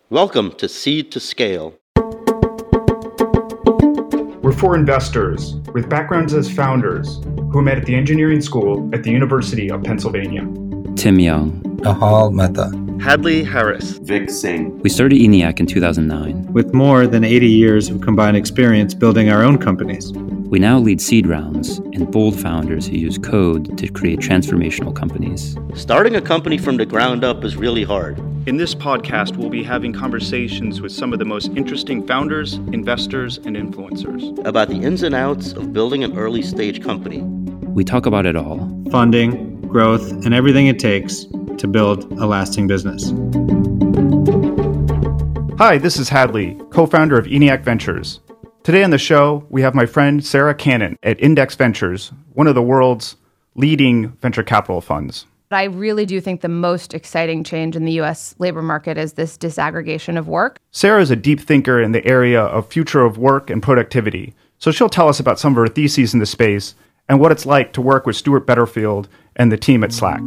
Welcome to Seed to Scale. We're four investors with backgrounds as founders who met at the engineering school at the University of Pennsylvania. Tim Young. Nahal Mehta. Hadley Harris. Vic Singh. We started ENIAC in 2009. With more than 80 years of combined experience building our own companies. We now lead seed rounds and bold founders who use code to create transformational companies. Starting a company from the ground up is really hard. In this podcast, we'll be having conversations with some of the most interesting founders, investors, and influencers about the ins and outs of building an early stage company. We talk about it all. Funding, growth, and everything it takes to build a lasting business. Hi, this is Hadley, co-founder of ENIAC Ventures. Today on the show, we have my friend Sarah Cannon at Index Ventures, one of the world's leading venture capital funds. I really do think the most exciting change in the U.S. labor market is this disaggregation of work. Sarah is a deep thinker in the area of future of work and productivity, so she'll tell us about some of her theses in the space and what it's like to work with Stuart Betterfield and the team at Slack.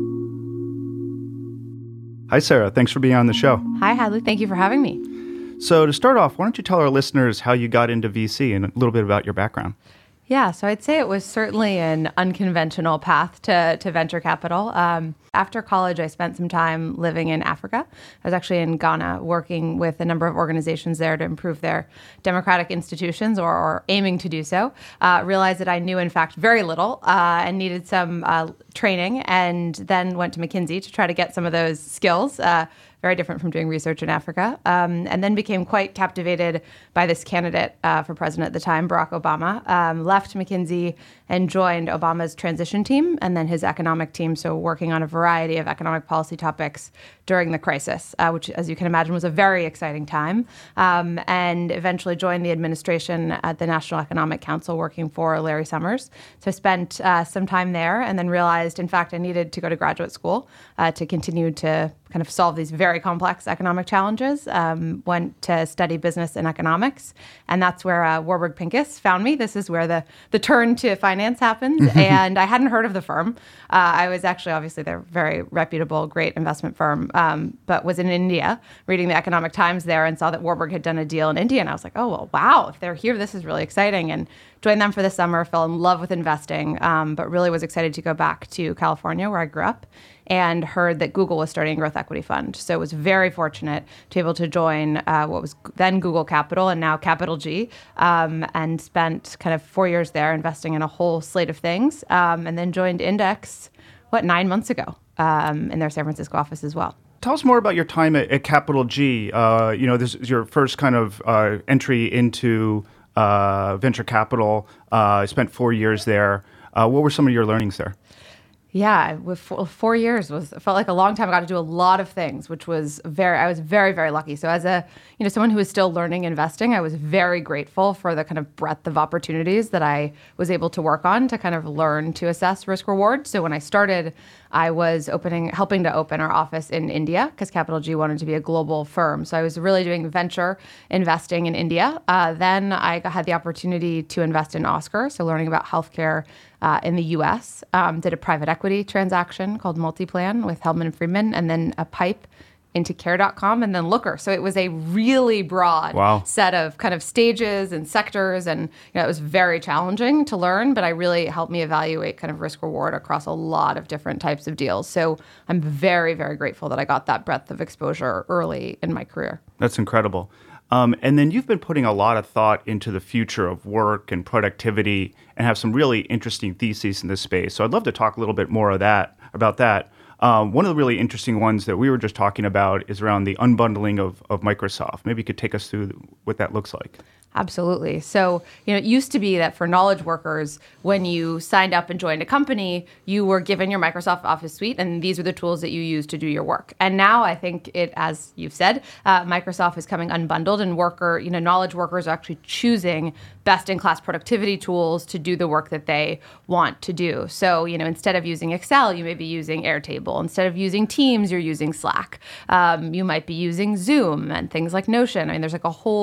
Hi, Sarah. Thanks for being on the show. Hi, Hadley. Thank you for having me. So to start off, why don't you tell our listeners how you got into VC and a little bit about your background? Yeah, so I'd say it was certainly an unconventional path to venture capital. After college, I spent some time living in Africa. I was actually in Ghana working with a number of organizations there to improve their democratic institutions or aiming to do so. Realized that I knew, in fact, very little and needed some training, and then went to McKinsey to try to get some of those skills. Very different from doing research in Africa, and then became quite captivated by this candidate for president at the time, Barack Obama. Left McKinsey and joined Obama's transition team and then his economic team, so working on a variety of economic policy topics during the crisis, which, as you can imagine, was a very exciting time, and eventually joined the administration at the National Economic Council working for Larry Summers. So I spent some time there and then realized, in fact, I needed to go to graduate school to continue to kind of solve these very complex economic challenges. Went to study business and economics, and that's where Warburg Pincus found me. This is where the turn to finance happens, and I hadn't heard of the firm. I was actually, obviously, they're a very reputable, great investment firm, but was in India reading the Economic Times there and saw that Warburg had done a deal in India, and I was like, oh, well, wow, if they're here, this is really exciting, and joined them for the summer, fell in love with investing, but really was excited to go back to California, where I grew up, and heard that Google was starting a growth equity fund. So was very fortunate to be able to join what was then Google Capital and now Capital G, and spent kind of 4 years there investing in a whole slate of things, and then joined Index, 9 months ago, in their San Francisco office as well. Tell us more about your time at Capital G. This is your first kind of entry into venture capital. I spent 4 years there. What were some of your learnings there? Yeah, with 4 years felt like a long time. I got to do a lot of things, which was I was very, very lucky. So as someone who is still learning investing, I was very grateful for the kind of breadth of opportunities that I was able to work on to kind of learn to assess risk reward. So when I started, I was helping to open our office in India because Capital G wanted to be a global firm. So I was really doing venture investing in India. Then I had the opportunity to invest in Oscar, so learning about healthcare in the U.S. Did a private equity transaction called Multiplan with Hellman and Friedman, and then a PIPE into Care.com, and then Looker. So it was a really broad set of kind of stages and sectors, and it was very challenging to learn, but it really helped me evaluate kind of risk reward across a lot of different types of deals. So I'm very, very grateful that I got that breadth of exposure early in my career. That's incredible. And then you've been putting a lot of thought into the future of work and productivity and have some really interesting theses in this space. So I'd love to talk a little bit more about that. One of the really interesting ones that we were just talking about is around the unbundling of Microsoft. Maybe you could take us through what that looks like. Absolutely. So, it used to be that for knowledge workers, when you signed up and joined a company, you were given your Microsoft Office suite, and these were the tools that you used to do your work. And now I think as you've said, Microsoft is coming unbundled, and knowledge workers are actually choosing best-in-class productivity tools to do the work that they want to do. So, instead of using Excel, you may be using Airtable. Instead of using Teams, you're using Slack. You might be using Zoom and things like Notion. I mean, there's like a whole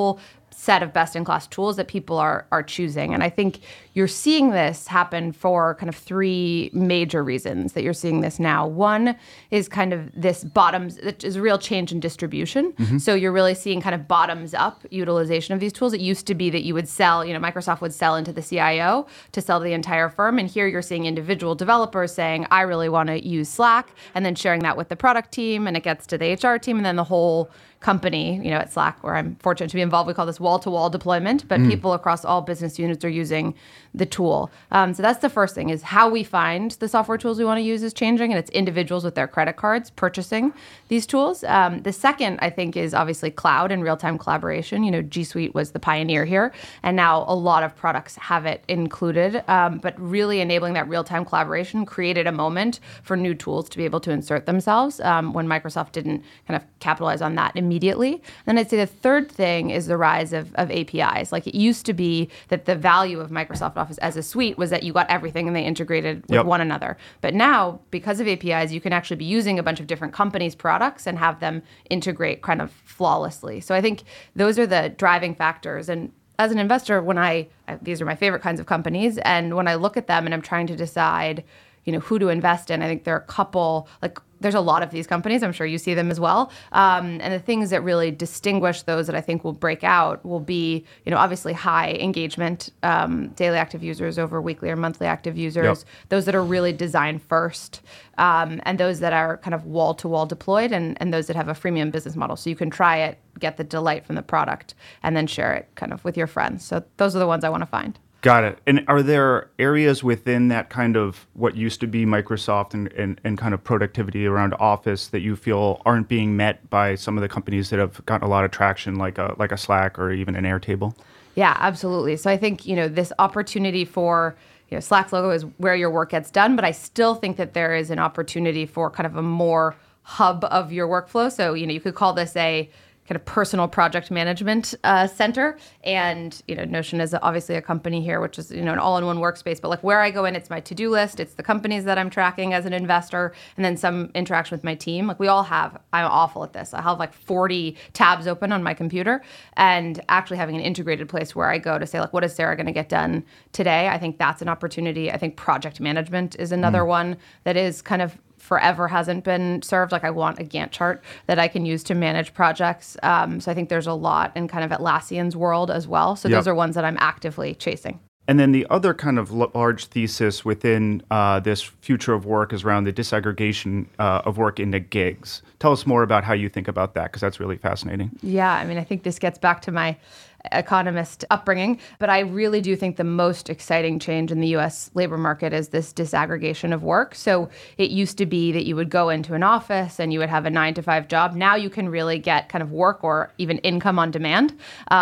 set of best-in-class tools that people are choosing. And I think you're seeing this happen for kind of three major reasons that you're seeing this now. One is kind of this bottoms, it is a real change in distribution. So you're really seeing kind of bottoms-up utilization of these tools. It used to be that you would sell, Microsoft would sell into the CIO to sell to the entire firm. And here you're seeing individual developers saying, I really want to use Slack, and then sharing that with the product team, and it gets to the HR team, and then the whole company, at Slack, where I'm fortunate to be involved, we call this wall-to-wall deployment, but people across all business units are using the tool. So that's the first thing, is how we find the software tools we want to use is changing, and it's individuals with their credit cards purchasing these tools. The second, I think, is obviously cloud and real-time collaboration. G Suite was the pioneer here, and now a lot of products have it included, but really enabling that real-time collaboration created a moment for new tools to be able to insert themselves when Microsoft didn't kind of capitalize on that immediately. Then I'd say the third thing is the rise of APIs. Like, it used to be that the value of Microsoft Office as a suite was that you got everything and they integrated with one another. But now, because of APIs, you can actually be using a bunch of different companies' products and have them integrate kind of flawlessly. So I think those are the driving factors. And as an investor, these are my favorite kinds of companies, and when I look at them and I'm trying to decide, who to invest in, I think there are a couple, there's a lot of these companies. I'm sure you see them as well. And the things that really distinguish those that I think will break out will be, obviously high engagement, daily active users over weekly or monthly active users, those that are really design first, and those that are kind of wall-to-wall deployed, and those that have a freemium business model. So you can try it, get the delight from the product, and then share it kind of with your friends. So those are the ones I want to find. Got it. And are there areas within that kind of what used to be Microsoft and kind of productivity around Office that you feel aren't being met by some of the companies that have gotten a lot of traction, like a Slack or even an Airtable? Yeah, absolutely. So I think, this opportunity for, Slack's logo is where your work gets done, but I still think that there is an opportunity for kind of a more hub of your workflow. So, you could call this a kind of personal project management center. And, Notion is obviously a company here, which is, an all-in-one workspace. But where I go in, it's my to-do list. It's the companies that I'm tracking as an investor, and then some interaction with my team. I'm awful at this. I have 40 tabs open on my computer, and actually having an integrated place where I go to say, what is Sarah going to get done today? I think that's an opportunity. I think project management is another one that is kind of forever hasn't been served. I want a Gantt chart that I can use to manage projects. So I think there's a lot in kind of Atlassian's world as well. So those are ones that I'm actively chasing. And then the other kind of large thesis within this future of work is around the disaggregation of work into gigs. Tell us more about how you think about that, because that's really fascinating. Yeah, I think this gets back to my economist upbringing, but I really do think the most exciting change in the U.S. labor market is this disaggregation of work. So it used to be that you would go into an office and you would have a 9-to-5 job. Now you can really get kind of work or even income on demand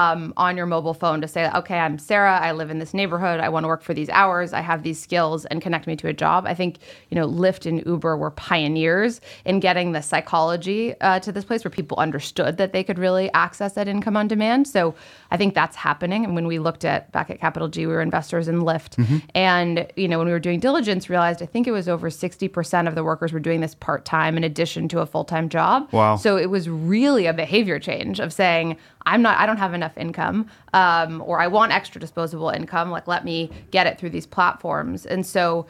on your mobile phone to say, okay, I'm Sarah, I live in this neighborhood, I want to work for these hours, I have these skills, and connect me to a job. I think, Lyft and Uber were pioneers in getting the psychology to this place where people understood that they could really access that income on demand. So I think that's happening. And when we looked back at Capital G, we were investors in Lyft. And, when we were doing diligence, realized I think it was over 60% of the workers were doing this part-time in addition to a full-time job. Wow. So it was really a behavior change of saying, I don't have enough income, or I want extra disposable income. Let me get it through these platforms. And so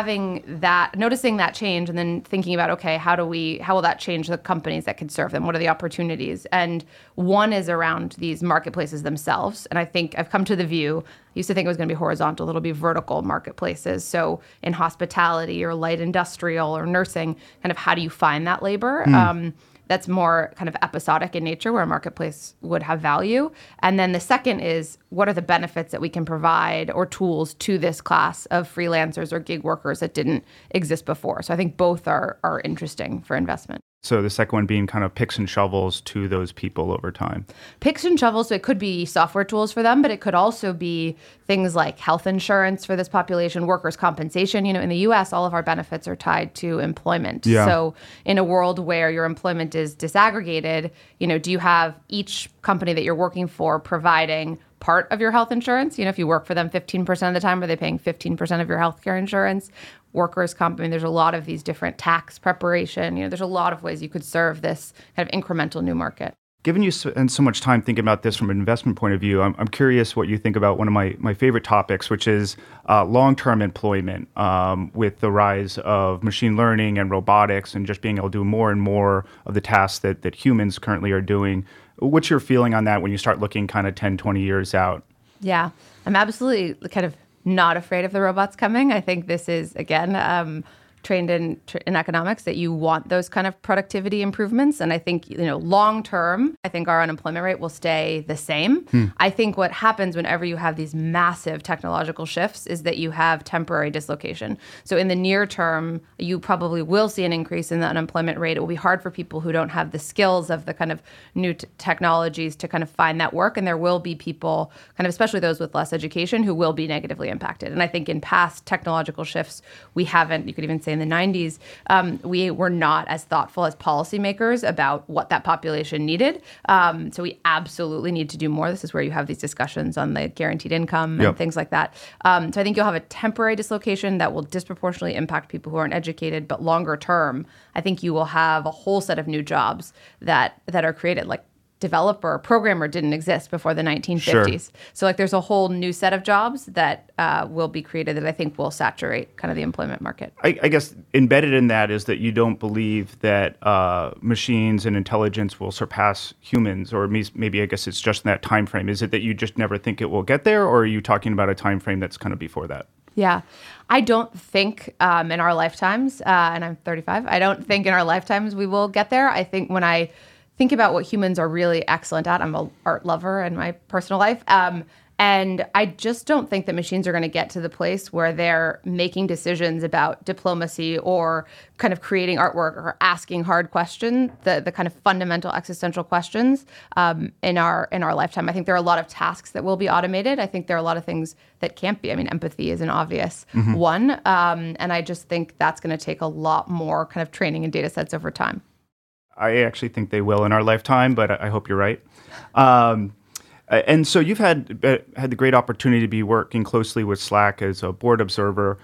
noticing that change, and then thinking about, okay, how will that change the companies that can serve them? What are the opportunities? And one is around these marketplaces themselves. And I think I've come to the view, I used to think it was going to be horizontal, it'll be vertical marketplaces. So in hospitality or light industrial or nursing, kind of how do you find that labor? That's more kind of episodic in nature, where a marketplace would have value. And then the second is, what are the benefits that we can provide or tools to this class of freelancers or gig workers that didn't exist before? So I think both are interesting for investment. So the second one being kind of picks and shovels to those people over time. Picks and shovels, so it could be software tools for them, but it could also be things like health insurance for this population, workers' compensation. In the U.S., all of our benefits are tied to employment. Yeah. So in a world where your employment is disaggregated, do you have each company that you're working for providing part of your health insurance? If you work for them 15% of the time, are they paying 15% of your healthcare insurance? Workers' comp, there's a lot of these different tax preparation. There's a lot of ways you could serve this kind of incremental new market. Given you spend so much time thinking about this from an investment point of view, I'm curious what you think about one of my favorite topics, which is long-term employment with the rise of machine learning and robotics and just being able to do more and more of the tasks that humans currently are doing. What's your feeling on that when you start looking kind of 10, 20 years out? Yeah, I'm absolutely kind of not afraid of the robots coming. I think this is, again, trained in economics, that you want those kind of productivity improvements. And I think, long term, I think our unemployment rate will stay the same. I think what happens whenever you have these massive technological shifts is that you have temporary dislocation. So in the near term, you probably will see an increase in the unemployment rate. It will be hard for people who don't have the skills of the kind of new technologies to kind of find that work. And there will be people, kind of especially those with less education, who will be negatively impacted. And I think in past technological shifts, we haven't, you could even say in the 90s, we were not as thoughtful as policymakers about what that population needed. So we absolutely need to do more. This is where you have these discussions on the guaranteed income and things like that. So I think you'll have a temporary dislocation that will disproportionately impact people who aren't educated. But longer term, I think you will have a whole set of new jobs that are created, like developer or programmer didn't exist before the 1950s. Sure. So there's a whole new set of jobs that will be created that I think will saturate kind of the employment market. I guess embedded in that is that you don't believe that machines and intelligence will surpass humans, or maybe I guess it's just in that time frame. Is it that you just never think it will get there, or are you talking about a time frame that's kind of before that? Yeah. I don't think in our lifetimes, and I'm 35, I don't think in our lifetimes we will get there. I think when I think about what humans are really excellent at, I'm an art lover in my personal life, and I just don't think that machines are going to get to the place where they're making decisions about diplomacy or kind of creating artwork or asking hard questions, the kind of fundamental existential questions in our lifetime. I think there are a lot of tasks that will be automated. I think there are a lot of things that can't be. I mean, empathy is an obvious one, and I just think that's going to take a lot more kind of training and data sets over time. I actually think they will in our lifetime, but I hope you're right. And so you've had the great opportunity to be working closely with Slack as a board observer.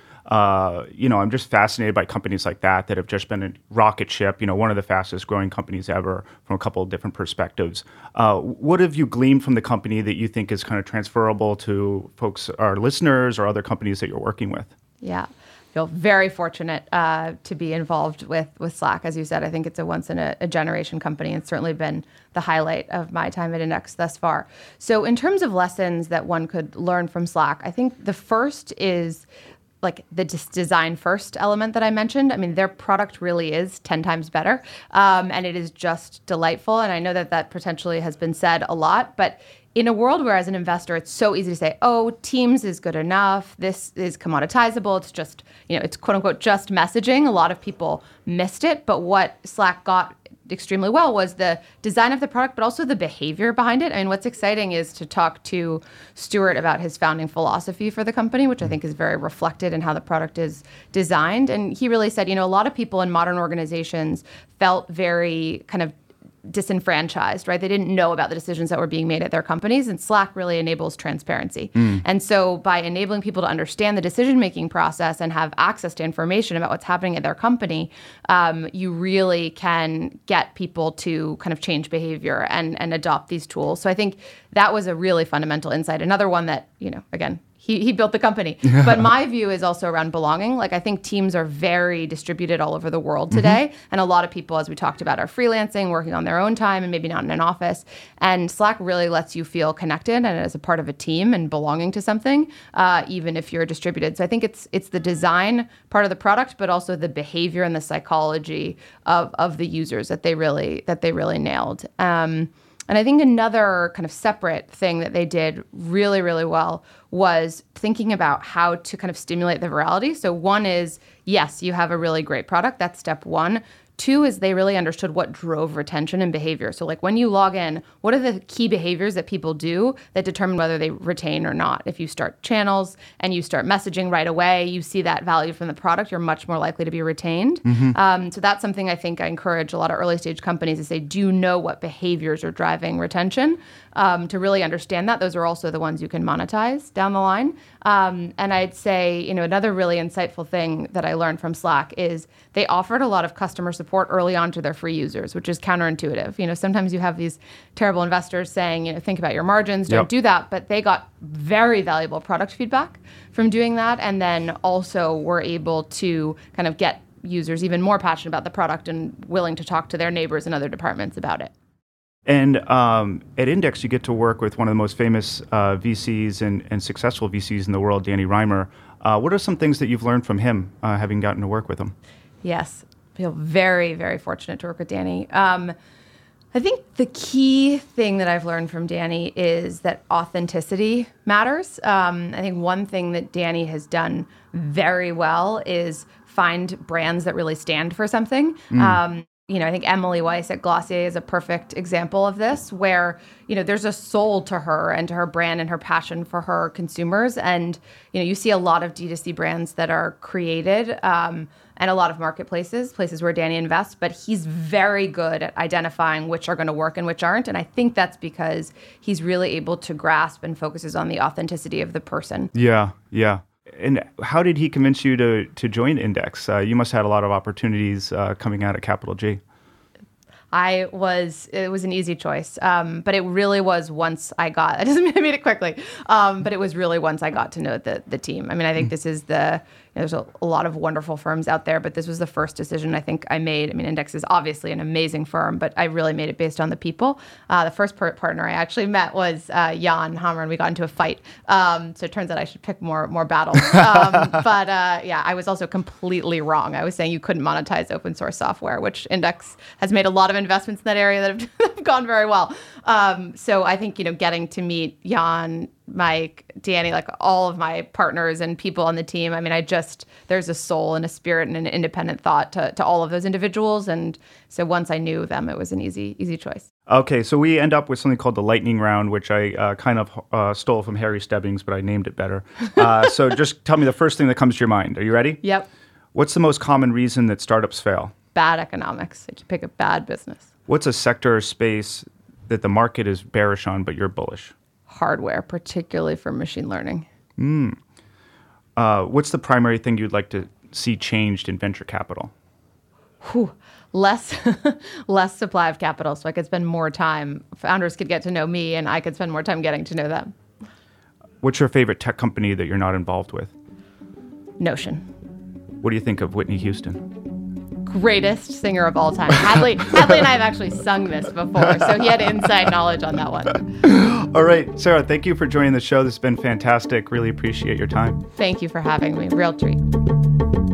I'm just fascinated by companies like that have just been a rocket ship, one of the fastest growing companies ever from a couple of different perspectives. What have you gleaned from the company that you think is kind of transferable to folks, our listeners, or other companies that you're working with? Yeah. Feel very fortunate to be involved with Slack. As you said, I think it's a once in a generation company, and certainly been the highlight of my time at Index thus far. So in terms of lessons that one could learn from Slack, I think the first is like the design first element that I mentioned. I mean, their product really is 10 times better, and it is just delightful. And I know that potentially has been said a lot, but in a world where as an investor, it's so easy to say, oh, Teams is good enough. This is commoditizable. It's just, it's quote unquote just messaging. A lot of people missed it. But what Slack got extremely well was the design of the product, but also the behavior behind it. I mean, what's exciting is to talk to Stuart about his founding philosophy for the company, which I think is very reflected in how the product is designed. And he really said, a lot of people in modern organizations felt very kind of disenfranchised, right? They didn't know about the decisions that were being made at their companies, and Slack really enables transparency. And so by enabling people to understand the decision-making process and have access to information about what's happening at their company, you really can get people to kind of change behavior and adopt these tools. So I think that was a really fundamental insight. Another one that, again, he built the company. But my view is also around belonging. Like, I think teams are very distributed all over the world today. And a lot of people, as we talked about, are freelancing, working on their own time and maybe not in an office. And Slack really lets you feel connected and as a part of a team and belonging to something, even if you're distributed. So I think it's the design part of the product, but also the behavior and the psychology of the users that they really nailed. And I think another kind of separate thing that they did really, really well was thinking about how to kind of stimulate the virality. So one is, yes, you have a really great product. That's step one. Two is they really understood what drove retention and behavior. So like when you log in, what are the key behaviors that people do that determine whether they retain or not? If you start channels and you start messaging right away, you see that value from the product, you're much more likely to be retained. So that's something I think I encourage a lot of early stage companies to say, do you know what behaviors are driving retention? To really understand that. Those are also the ones you can monetize down the line. And I'd say, another really insightful thing that I learned from Slack is they offered a lot of customer support support early on to their free users, which is counterintuitive. Sometimes you have these terrible investors saying, think about your margins, don't do that. But they got very valuable product feedback from doing that. And then also were able to kind of get users even more passionate about the product and willing to talk to their neighbors and other departments about it. And at Index, you get to work with one of the most famous VCs and successful VCs in the world, Danny Rimer. What are some things that you've learned from him, having gotten to work with him? Yes, I feel very, very fortunate to work with Danny. I think the key thing that I've learned from Danny is that authenticity matters. I think one thing that Danny has done very well is find brands that really stand for something. I think Emily Weiss at Glossier is a perfect example of this, where, there's a soul to her and to her brand and her passion for her consumers. And, you see a lot of D2C brands that are created and a lot of marketplaces, places where Danny invests, but he's very good at identifying which are going to work and which aren't. And I think that's because he's really able to grasp and focuses on the authenticity of the person. Yeah. And how did he convince you to join Index? You must have had a lot of opportunities coming out at Capital G. It was an easy choice, but it really was once I got, it doesn't mean I made it quickly, but it was really once I got to know the team. I mean, I think this is there's a lot of wonderful firms out there, but this was the first decision I think I made. I mean, Index is obviously an amazing firm, but I really made it based on the people. The first partner I actually met was Jan Hammer, and we got into a fight. So it turns out I should pick more battles. But I was also completely wrong. I was saying you couldn't monetize open source software, which Index has made a lot of investments in that area that have gone very well. So I think, getting to meet Jan, Mike, Danny, like all of my partners and people on the team. I mean, there's a soul and a spirit and an independent thought to all of those individuals. And so once I knew them, it was an easy choice. Okay, so we end up with something called the lightning round, which I kind of stole from Harry Stebbings, but I named it better. So just tell me the first thing that comes to your mind. Are you ready? Yep. What's the most common reason that startups fail? Bad economics. Like you pick a bad business. What's a sector or space that the market is bearish on, but you're bullish? Hardware, particularly for machine learning. What's the primary thing you'd like to see changed in venture capital? Less supply of capital, so I could spend more time. Founders could get to know me, and I could spend more time getting to know them. What's your favorite tech company that you're not involved with? Notion. What do you think of Whitney Houston? Greatest singer of all time. Hadley and I have actually sung this before, so he had inside knowledge on that one. All right, Sarah, thank you for joining the show. This has been fantastic. Really appreciate your time. Thank you for having me. Real treat.